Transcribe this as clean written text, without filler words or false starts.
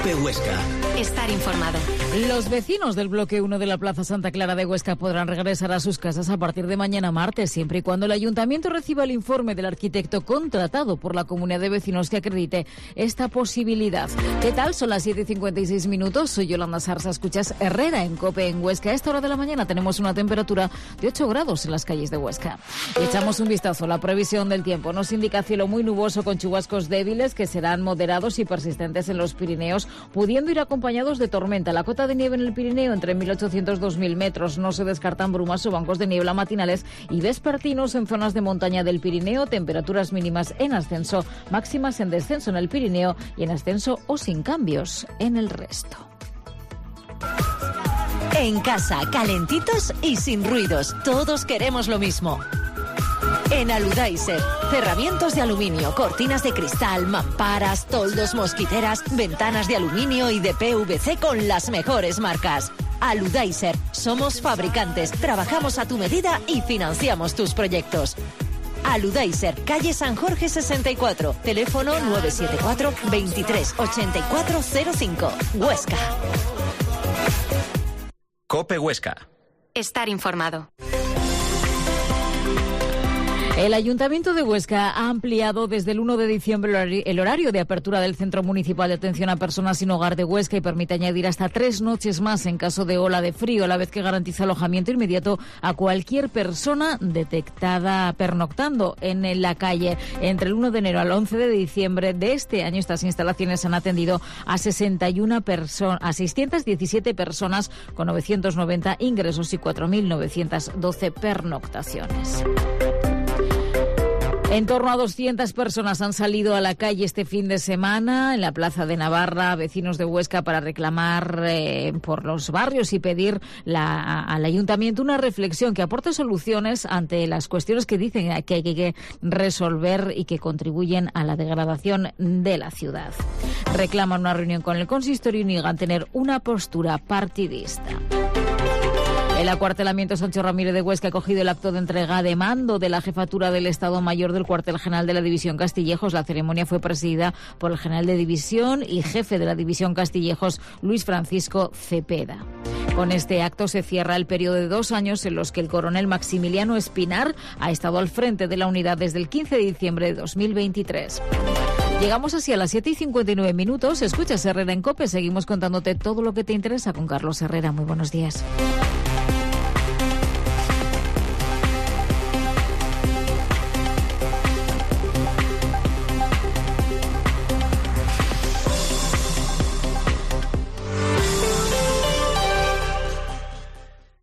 COPE Huesca. Estar informado. Los vecinos del bloque 1 de la Plaza Santa Clara de Huesca podrán regresar a sus casas a partir de mañana martes, siempre y cuando el ayuntamiento reciba el informe del arquitecto contratado por la comunidad de vecinos que acredite esta posibilidad. ¿Qué tal? Son las 7:56 minutos. Soy Yolanda Sarsa. Escuchas Herrera en COPE en Huesca. A esta hora de la mañana tenemos una temperatura de 8 grados en las calles de Huesca. Echamos un vistazo a la previsión del tiempo. Nos indica cielo muy nuboso con chubascos débiles que serán moderados y persistentes en los Pirineos, pudiendo ir acompañados de tormenta. La cota de nieve en el Pirineo entre 1.800 y 2.000 metros. No se descartan brumas o bancos de niebla matinales y vespertinos en zonas de montaña del Pirineo. Temperaturas mínimas en ascenso, máximas en descenso en el Pirineo y en ascenso o sin cambios en el resto. En casa, calentitos y sin ruidos. Todos queremos lo mismo. En Aludaiser, cerramientos de aluminio, cortinas de cristal, mamparas, toldos, mosquiteras, ventanas de aluminio y de PVC con las mejores marcas. Aludaiser, somos fabricantes, trabajamos a tu medida y financiamos tus proyectos. Aludaiser, calle San Jorge 64, teléfono 974 23 8405, Huesca. COPE Huesca. Estar informado. El Ayuntamiento de Huesca ha ampliado desde el 1 de diciembre el horario de apertura del Centro Municipal de Atención a Personas sin Hogar de Huesca y permite añadir hasta 3 noches más en caso de ola de frío, a la vez que garantiza alojamiento inmediato a cualquier persona detectada pernoctando en la calle. Entre el 1 de enero al 11 de diciembre de este año, estas instalaciones han atendido a 617 personas con 990 ingresos y 4.912 pernoctaciones. En torno a 200 personas han salido a la calle este fin de semana en la Plaza de Navarra, vecinos de Huesca, para reclamar por los barrios y pedir al ayuntamiento una reflexión que aporte soluciones ante las cuestiones que dicen que hay que resolver y que contribuyen a la degradación de la ciudad. Reclaman una reunión con el consistorio y niegan tener una postura partidista. El acuartelamiento Sancho Ramírez de Huesca ha acogido el acto de entrega de mando de la jefatura del Estado Mayor del cuartel general de la División Castillejos. La ceremonia fue presidida por el general de división y jefe de la División Castillejos, Luis Francisco Cepeda. Con este acto se cierra el periodo de 2 años en los que el coronel Maximiliano Espinar ha estado al frente de la unidad desde el 15 de diciembre de 2023. Llegamos así a las 7:59 minutos. Escuchas Herrera en COPE. Seguimos contándote todo lo que te interesa con Carlos Herrera. Muy buenos días.